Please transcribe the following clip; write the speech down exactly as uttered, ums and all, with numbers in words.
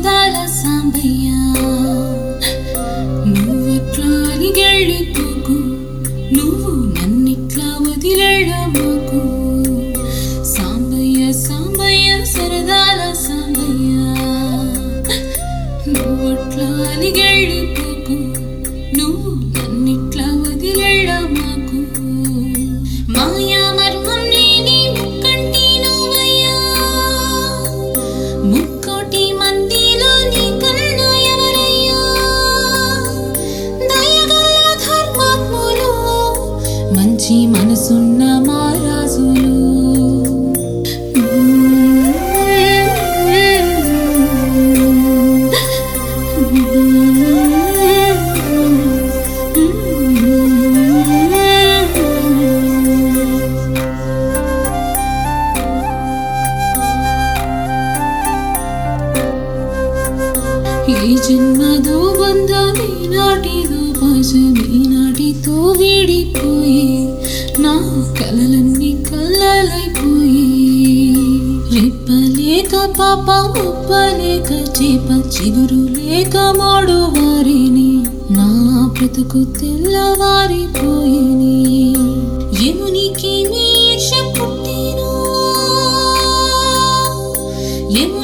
సరదాల సాంబయ్య నువ్వెట్లా అలిగెళ్ళిపోకు నువ్వు నన్నిట్లా వదిలేడమాకు సాంబయ్య సాంబయ్య సరదాల సాంబయ్య నువ్వెట్లా అలిగెళ్ళిపోకు నువ్వు నన్నిట్లా వదిలేడమాకు మాయా మర్మం లేని ముక్కంటి నువ్వయ్యా ముక్కోటి మందిలో నీ కన్నా ఎవరయ్యా దయగల ధర్మాత్ములు మంచి మనసున్న మా రాజులు ఏ జన్మదో బంధమే నాటిదో పాశమే నాటితో వీడిపోయి నా కలలన్నీ కళ్ళలైపోయి రెప్పలేక పాప ముప్పలేక చేప చిగురు లేక మోడు వారిని నా బ్రతుకు తెల్లవారిపోయిని యమునికి మీ ఈర్ష్య పుట్టిను